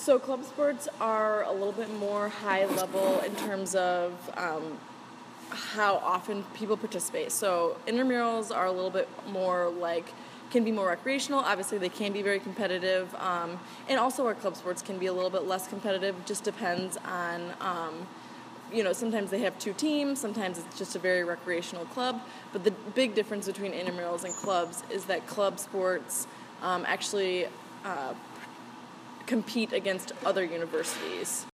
So club sports are a little bit more high level in terms of how often people participate. So intramurals are a little bit more can be more recreational. Obviously, they can be very competitive. And also our club sports can be a little bit less competitive. It just depends on, sometimes they have two teams. Sometimes it's just a very recreational club. But the big difference between intramurals and clubs is that club sports actually compete against other universities.